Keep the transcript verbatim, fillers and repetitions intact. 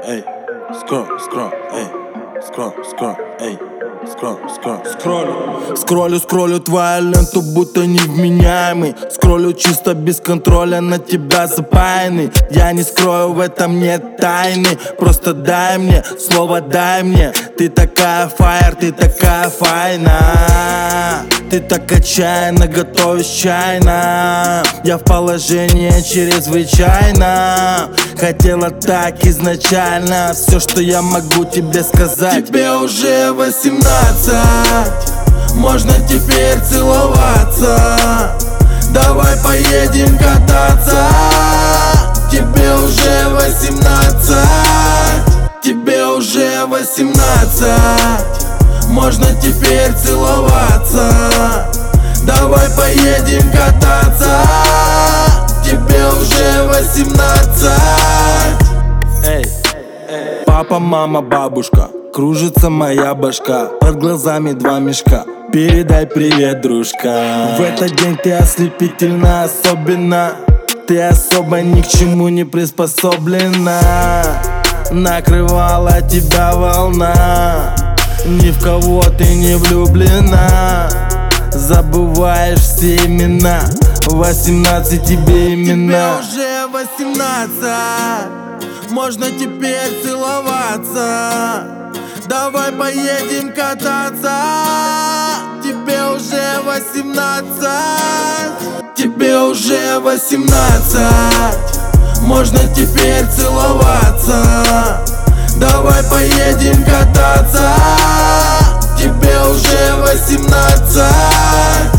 эй, скро, скро, эй, скро, скро, эй, скро, скро, скроллю. Скроллю, скроллю твою ленту, будто невменяемый. Скроллю чисто без контроля, на тебя запаянный. Я не скрою, в этом нет тайны. Просто дай мне, слово дай мне. Ты такая фаер, ты такая файна. Ты так отчаянно готовишь чайно. Я в положении чрезвычайно. Хотела так изначально. Все, что я могу тебе сказать. Тебе уже восемнадцать, можно теперь целоваться. Давай поедем кататься. Тебе уже восемнадцать, тебе уже восемнадцать, можно теперь целоваться. Давай поедем кататься. Тебе уже восемнадцать. Эй, эй. Папа, мама, бабушка, кружится моя башка, под глазами два мешка. Передай привет, дружка. В этот день ты ослепительна, особенно. Ты особо ни к чему не приспособлена. Накрывала тебя волна. Ни в кого ты не влюблена. Забываешь все имена. Восемнадцать тебе имена. Тебе уже восемнадцать, можно теперь целоваться. Давай поедем кататься. Тебе уже восемнадцать, тебе уже восемнадцать, можно теперь целоваться. Давай поедем кататься. Тебе уже восемнадцать.